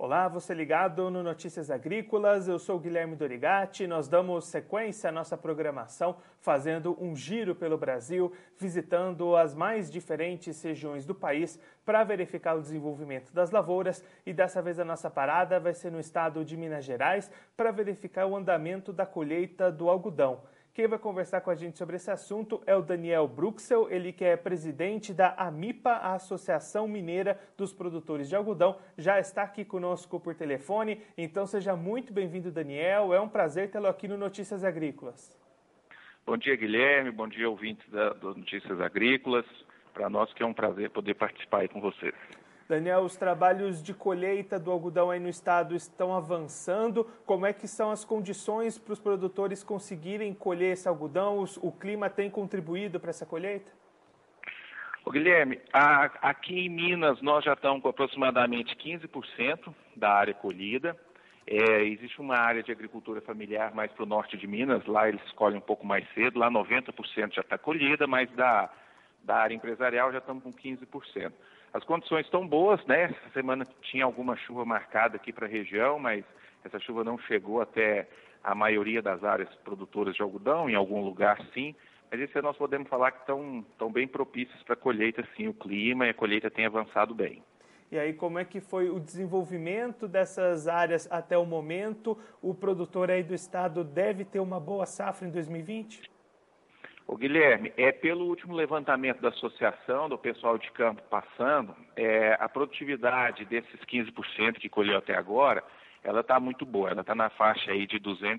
Olá, você ligado no Notícias Agrícolas, eu sou o Guilherme Dorigatti. Nós damos sequência à nossa programação, fazendo um giro pelo Brasil, visitando as mais diferentes regiões do país para verificar o desenvolvimento das lavouras, e dessa vez a nossa parada vai ser no estado de Minas Gerais para verificar o andamento da colheita do algodão. Quem vai conversar com a gente sobre esse assunto é o Daniel Bruxel, ele que é presidente da AMIPA, a Associação Mineira dos Produtores de Algodão, já está aqui conosco por telefone. Então seja muito bem-vindo, Daniel, é um prazer tê-lo aqui no Notícias Agrícolas. Bom dia, Guilherme, bom dia, ouvintes do Notícias Agrícolas. Para nós que é um prazer poder participar aí com vocês. Daniel, os trabalhos de colheita do algodão aí no estado estão avançando. Como é que são as condições para os produtores conseguirem colher esse algodão? O clima tem contribuído para essa colheita? Guilherme, aqui em Minas nós já estamos com aproximadamente 15% da área colhida. Existe uma área de agricultura familiar mais para o norte de Minas, lá eles colhem um pouco mais cedo, lá 90% já está colhida, mas da área empresarial já estamos com 15%. As condições estão boas, né? Essa semana tinha alguma chuva marcada aqui para a região, mas essa chuva não chegou até a maioria das áreas produtoras de algodão, em algum lugar sim, mas esse ano nós podemos falar que estão bem propícios para a colheita, sim, o clima e a colheita tem avançado bem. E aí, como é que foi o desenvolvimento dessas áreas até o momento? O produtor aí do estado deve ter uma boa safra em 2020? Guilherme, pelo último levantamento da associação, do pessoal de campo passando, a produtividade desses 15% que colheu até agora, ela está muito boa, ela está na faixa aí de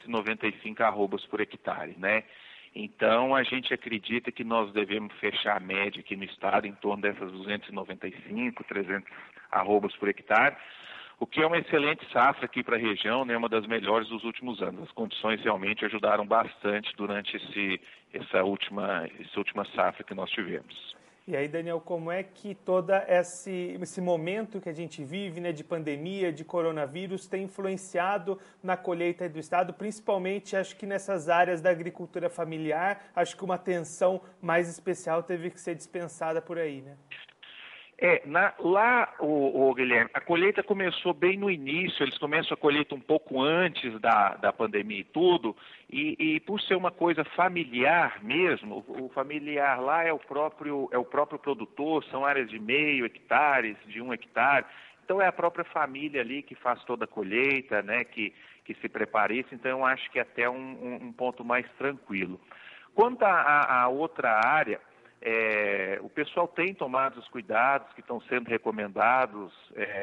295 arrobas por hectare, né? Então, a gente acredita que nós devemos fechar a média aqui no estado em torno dessas 295, 300 arrobas por hectare, o que é uma excelente safra aqui para a região, né, uma das melhores dos últimos anos. As condições realmente ajudaram bastante durante essa última safra que nós tivemos. E aí, Daniel, como é que todo esse momento que a gente vive, né, de pandemia, de coronavírus, tem influenciado na colheita do estado, principalmente, acho que nessas áreas da agricultura familiar, acho que uma atenção mais especial teve que ser dispensada por aí, né? Guilherme, a colheita começou bem no início, eles começam a colheita um pouco antes da pandemia e tudo, e por ser uma coisa familiar mesmo, o familiar lá é o próprio produtor, são áreas de meio hectares, de 1 hectare, então é a própria família ali que faz toda a colheita, né, que se prepara isso, então eu acho que é até um ponto mais tranquilo. Quanto à outra área, o pessoal tem tomado os cuidados que estão sendo recomendados,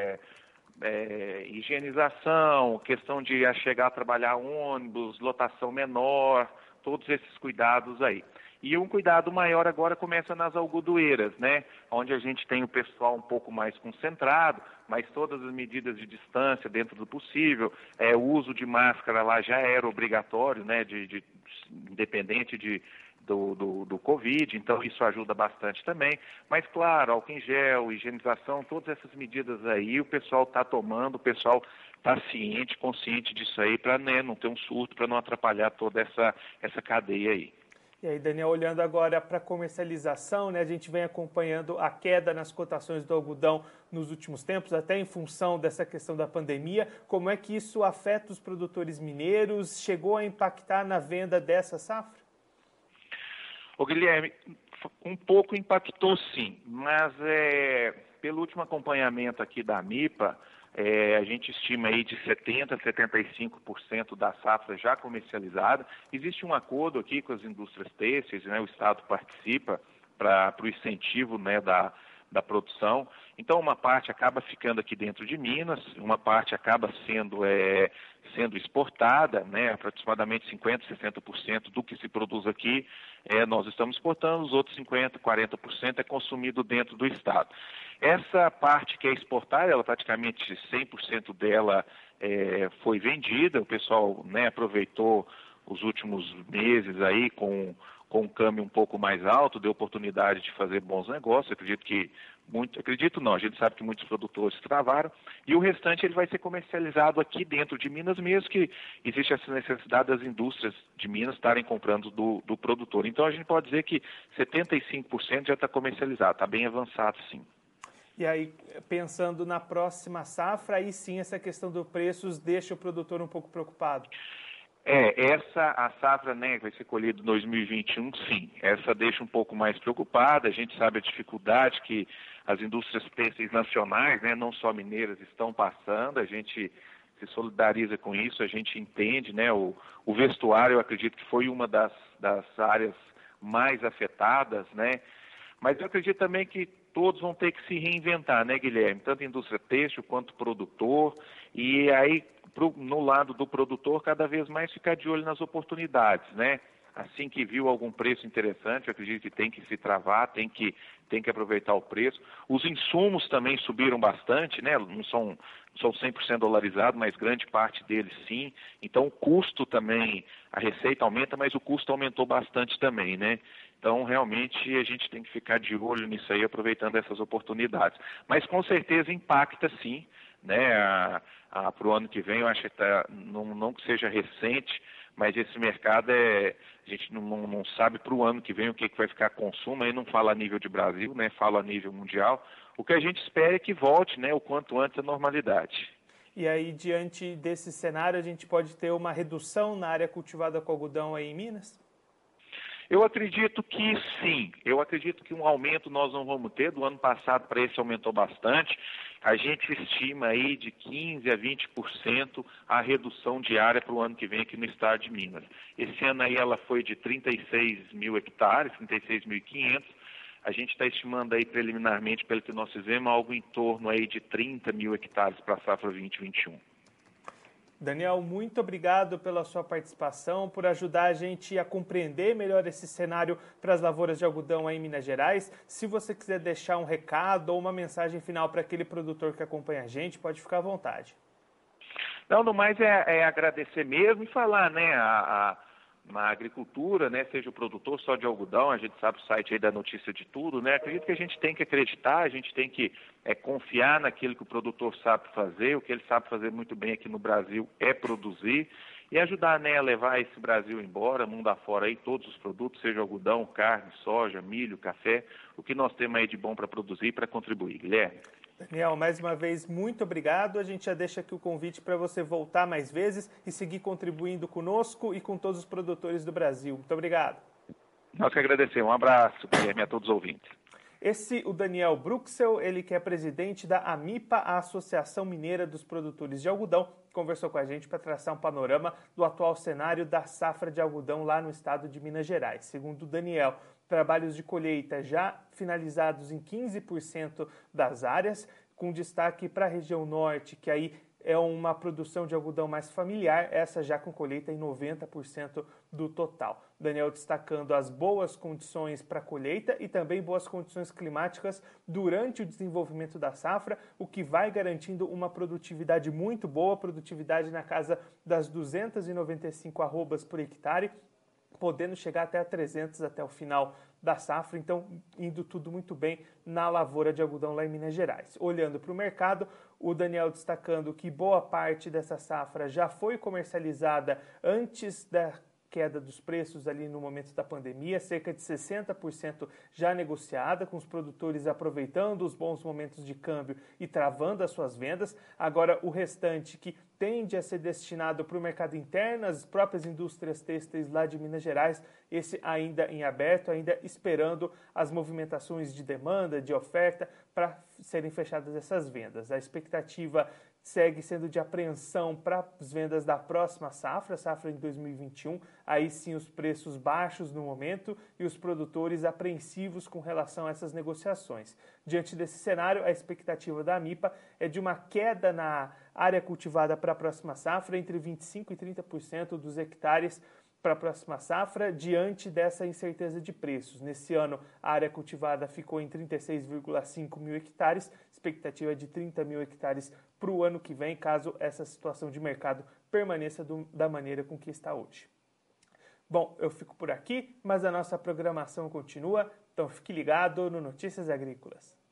higienização, questão de chegar a trabalhar ônibus, lotação menor, todos esses cuidados aí. E um cuidado maior agora começa nas algodoeiras, né? Onde a gente tem o pessoal um pouco mais concentrado, mas todas as medidas de distância dentro do possível, o uso de máscara lá já era obrigatório, né? Independente do Covid, então isso ajuda bastante também. Mas, claro, álcool em gel, higienização, todas essas medidas aí o pessoal está tomando, o pessoal está consciente disso aí, para, né, não ter um surto, para não atrapalhar toda essa cadeia aí. E aí, Daniel, olhando agora para a comercialização, né, a gente vem acompanhando a queda nas cotações do algodão nos últimos tempos, até em função dessa questão da pandemia. Como é que isso afeta os produtores mineiros? Chegou a impactar na venda dessa safra? Guilherme, um pouco impactou sim, mas pelo último acompanhamento aqui da AMIPA, a gente estima aí de 70% a 75% da safra já comercializada. Existe um acordo aqui com as indústrias têxteis, né, o Estado participa para o incentivo, né, da produção. Então, uma parte acaba ficando aqui dentro de Minas, uma parte acaba sendo exportada, né, aproximadamente 50%, 60% do que se produz aqui nós estamos exportando, os outros 50%, 40% é consumido dentro do estado. Essa parte que é exportada, ela praticamente 100% dela foi vendida, o pessoal, né, aproveitou os últimos meses aí com um câmbio um pouco mais alto, deu oportunidade de fazer bons negócios. A gente sabe que muitos produtores travaram, e o restante ele vai ser comercializado aqui dentro de Minas mesmo, que existe essa necessidade das indústrias de Minas estarem comprando do produtor. Então a gente pode dizer que 75% já está comercializado, está bem avançado sim. E aí, pensando na próxima safra, aí sim essa questão dos preços deixa o produtor um pouco preocupado. A safra, né, vai ser colhida em 2021, sim. Essa deixa um pouco mais preocupada. A gente sabe a dificuldade que as indústrias têxteis nacionais, né, não só mineiras, estão passando. A gente se solidariza com isso, a gente entende, né, o vestuário, eu acredito que foi uma das áreas mais afetadas, né, mas eu acredito também que todos vão ter que se reinventar, né, Guilherme? Tanto a indústria têxtil quanto o produtor, e aí no lado do produtor cada vez mais ficar de olho nas oportunidades, né? Assim que viu algum preço interessante, eu acredito que tem que se travar, tem que aproveitar o preço. Os insumos também subiram bastante, né? Não são 100% dolarizados, mas grande parte deles sim. Então o custo também, a receita aumenta, mas o custo aumentou bastante também, né? Então, realmente, a gente tem que ficar de olho nisso aí, aproveitando essas oportunidades. Mas, com certeza, impacta, sim, né? Para o ano que vem, eu acho que não que seja recente, mas esse mercado a gente não sabe para o ano que vem o que vai ficar consumo, aí não fala a nível de Brasil, né? Fala a nível mundial. O que a gente espera é que volte, né, o quanto antes à normalidade. E aí, diante desse cenário, a gente pode ter uma redução na área cultivada com algodão aí em Minas? Eu acredito que sim, eu acredito que um aumento nós não vamos ter, do ano passado para esse aumentou bastante, a gente estima aí de 15% a 20% a redução de área para o ano que vem aqui no estado de Minas. Esse ano aí ela foi de 36 mil hectares, 36.500, a gente está estimando aí preliminarmente, pelo que nós fizemos, algo em torno aí de 30 mil hectares para a safra 2021. Daniel, muito obrigado pela sua participação, por ajudar a gente a compreender melhor esse cenário para as lavouras de algodão aí em Minas Gerais. Se você quiser deixar um recado ou uma mensagem final para aquele produtor que acompanha a gente, pode ficar à vontade. Não, no mais é agradecer mesmo e falar, né, na agricultura, né, seja o produtor só de algodão, a gente sabe o site aí da notícia de tudo, né, acredito que a gente tem que acreditar, a gente tem que confiar naquilo que o produtor sabe fazer, o que ele sabe fazer muito bem aqui no Brasil é produzir e ajudar, né, a levar esse Brasil embora, mundo afora aí, todos os produtos, seja algodão, carne, soja, milho, café, o que nós temos aí de bom para produzir e para contribuir. Guilherme. Daniel, mais uma vez, muito obrigado. A gente já deixa aqui o convite para você voltar mais vezes e seguir contribuindo conosco e com todos os produtores do Brasil. Muito obrigado. Nós que agradecemos. Um abraço, Guilherme, a todos os ouvintes. O Daniel Bruxel, ele que é presidente da AMIPA, a Associação Mineira dos Produtores de Algodão, conversou com a gente para traçar um panorama do atual cenário da safra de algodão lá no estado de Minas Gerais. Segundo o Daniel, trabalhos de colheita já finalizados em 15% das áreas, com destaque para a região norte, que aí é uma produção de algodão mais familiar, essa já com colheita em 90% do total. Daniel destacando as boas condições para a colheita e também boas condições climáticas durante o desenvolvimento da safra, o que vai garantindo uma produtividade muito boa, produtividade na casa das 295 arrobas por hectare, podendo chegar até a 300 até o final da safra, então indo tudo muito bem na lavoura de algodão lá em Minas Gerais. Olhando para o mercado, o Daniel destacando que boa parte dessa safra já foi comercializada antes da queda dos preços ali no momento da pandemia, cerca de 60% já negociada, com os produtores aproveitando os bons momentos de câmbio e travando as suas vendas. Agora, o restante que tende a ser destinado para o mercado interno, as próprias indústrias têxteis lá de Minas Gerais, esse ainda em aberto, ainda esperando as movimentações de demanda, de oferta, para serem fechadas essas vendas. A expectativa segue sendo de apreensão para as vendas da próxima safra em 2021, aí sim os preços baixos no momento e os produtores apreensivos com relação a essas negociações. Diante desse cenário, a expectativa da AMIPA é de uma queda na área cultivada para a próxima safra entre 25% e 30% dos hectares para a próxima safra, diante dessa incerteza de preços. Nesse ano, a área cultivada ficou em 36,5 mil hectares, expectativa de 30 mil hectares para o ano que vem, caso essa situação de mercado permaneça da maneira com que está hoje. Bom, eu fico por aqui, mas a nossa programação continua, então fique ligado no Notícias Agrícolas.